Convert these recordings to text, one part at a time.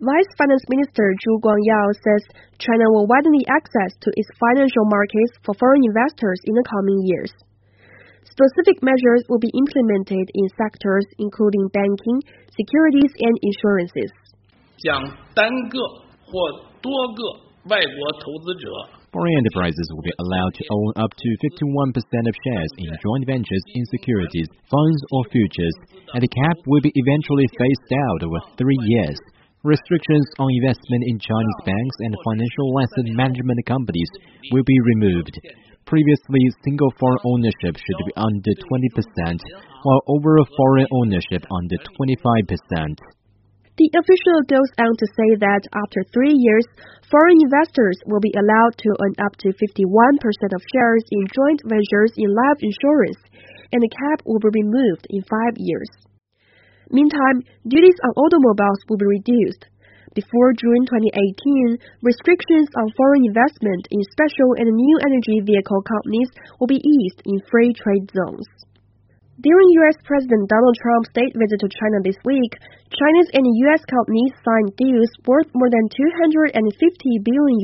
Vice Finance Minister Zhu Guangyao says China will widen the access to its financial markets for foreign investors in the coming years. Specific measures will be implemented in sectors including banking, securities, and insurances. 将单个或多个外国投资者 Foreign enterprises will be allowed to own up to 51% of shares in joint ventures in securities, funds, or futures, and the cap will be eventually phased out over 3 years. Restrictions on investment in Chinese banks and financial asset management companies will be removed. Previously, single foreign ownership should be under 20%, while overall foreign ownership under 25%. The official goes on to say that after 3 years, foreign investors will be allowed to own up to 51% of shares in joint ventures in life insurance, and the cap will be removed in 5 years. Meantime, duties on automobiles will be reduced. Before June 2018, restrictions on foreign investment in special and new energy vehicle companies will be eased in free trade zones. During U.S. President Donald Trump's state visit to China this week, Chinese and U.S. companies signed deals worth more than $250 billion,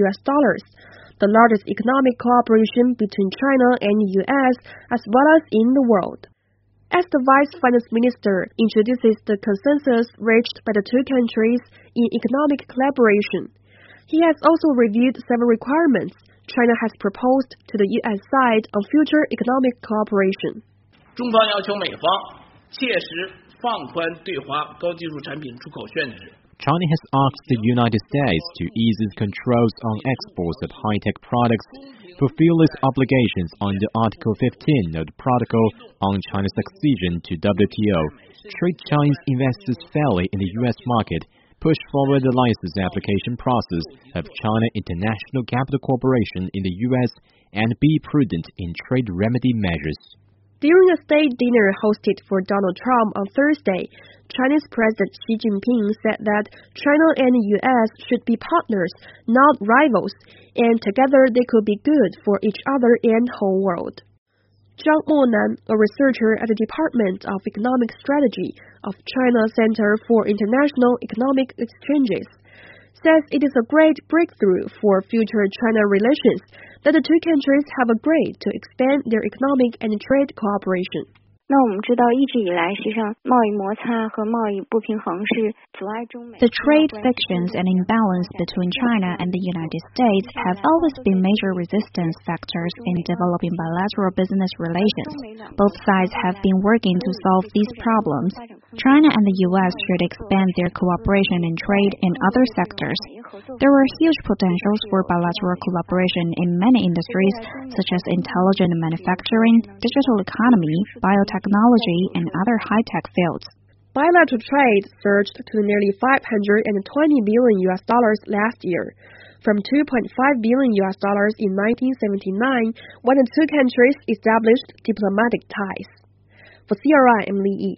the largest economic cooperation between China and the U.S. as well as in the world. As the Vice Finance Minister introduces the consensus reached by the two countries in economic collaboration, he has also reviewed several requirements China has proposed to the U.S. side on future economic cooperation. 中方要求美方切实放宽对华高技术产品出口限制。 China has asked the United States to ease its controls on exports of high-tech products, fulfill its obligations under Article 15 of the Protocol on China's accession to WTO, treat Chinese investors fairly in the U.S. market, push forward the license application process of China International Capital Corporation in the U.S., and be prudent in trade remedy measures. During a state dinner hosted for Donald Trump on Thursday, Chinese President Xi Jinping said that China and the U.S. should be partners, not rivals, and together they could be good for each other and the whole world. Zhang Monan, a researcher at the Department of Economic Strategy of China Center for International Economic Exchanges, says it is a great breakthrough for future China relations that the two countries have agreed to expand their economic and trade cooperation. 那我们知道一直以来实际上贸易摩擦和贸易不平衡是阻碍中美 The trade frictions and imbalance between China and the United States have always been major resistance factors in developing bilateral business relations. Both sides have been working to solve these problems. China and the U.S. should expand their cooperation in trade in other sectors. There are huge potentials for bilateral collaboration in many industries, such as intelligent manufacturing, digital economy, biotechnology, and other high-tech fields. Bilateral trade surged to nearly $520 billion last year, from $2.5 billion in 1979 when the two countries established diplomatic ties. For CRI, I'm Li Yi.